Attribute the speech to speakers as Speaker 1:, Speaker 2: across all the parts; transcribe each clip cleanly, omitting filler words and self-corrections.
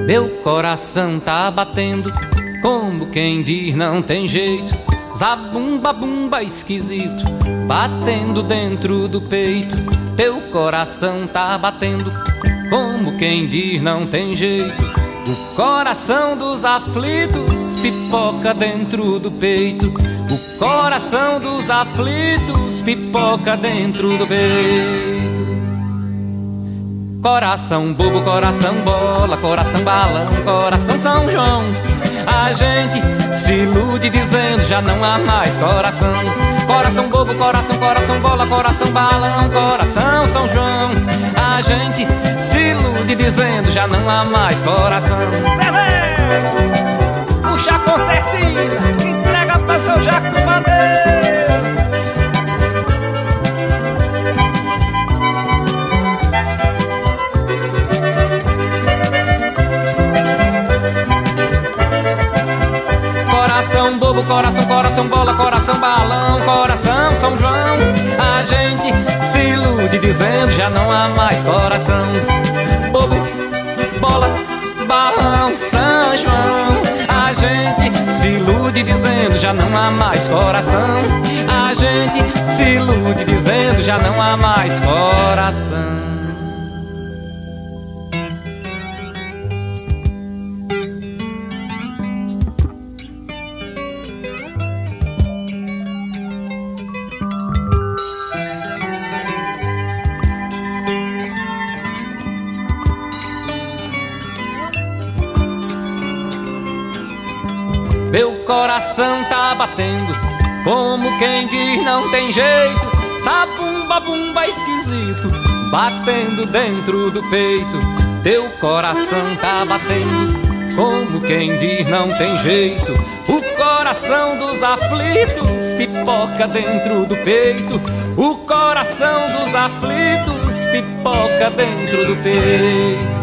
Speaker 1: Meu coração tá batendo, como quem diz não tem jeito. Zabumba, bumba esquisito, batendo dentro do peito. Teu coração tá batendo, como quem diz não tem jeito. O coração dos aflitos pipoca dentro do peito. O coração dos aflitos pipoca dentro do peito. Coração bobo, coração bola, coração balão, coração São João. A gente se ilude dizendo já não há mais coração. Coração bobo, coração bola, coração balão, coração São João. A gente se ilude dizendo já não há mais coração.
Speaker 2: Puxa com certeza, entrega pra seu Jaco do Madeiro.
Speaker 1: Coração bobo, coração bola, coração balão, coração São João. A gente se ilude dizendo já não há mais coração. Bobo, bola, balão, São João. A gente se ilude dizendo já não há mais coração. A gente se ilude dizendo já não há mais coração. Meu coração tá batendo, como quem diz não tem jeito. Zabumba, bumba esquisito, batendo dentro do peito. Teu coração tá batendo, como quem diz não tem jeito. O coração dos aflitos pipoca dentro do peito. O coração dos aflitos pipoca dentro do peito.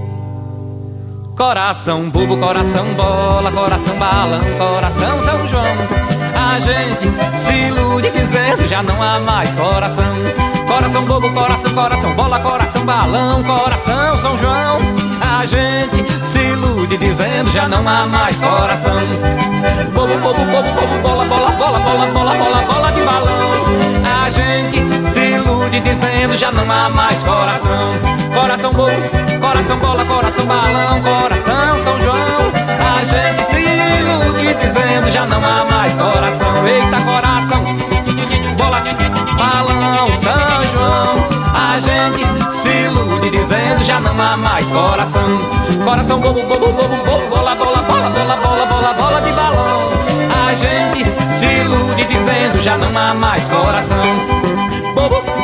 Speaker 1: Coração bobo, coração bola, coração balão, coração São João. A gente se ilude dizendo já não há mais coração. Coração bobo, coração bola, coração balão, coração São João. A gente se ilude dizendo já não há mais coração. Bobo, bobo, bobo, bobo, bola, bola, bola, bola, bola, bola, bola de balão. A gente se ilude dizendo já não há mais coração. Coração bobo, coração bola, coração balão, coração São João. A gente se ilude dizendo já não há mais coração. Eita, coração, bola, balão, São João. A gente se ilude dizendo já não há mais coração. Coração bobo, bobo, bobo, bobo, bola, bola, bola, bola, bola, bola, bola de balão. A gente se ilude dizendo já não há mais coração. Bobo,